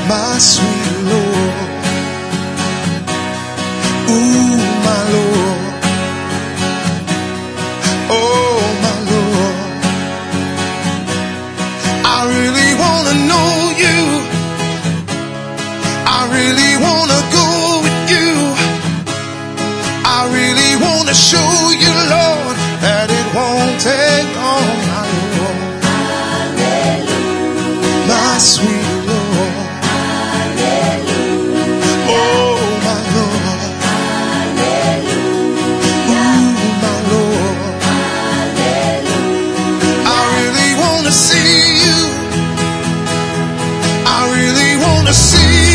my sweet Lord. Ooh, my Lord. Oh, my Lord. I really want to know you. I really want to go with you. I really want to show you, Lord, that it won't take long, my Lord. Hallelujah. My sweet Lord. Hallelujah. Oh, my Lord. Hallelujah. Ooh, my Lord. Hallelujah. I really want to see you. I really want to see you.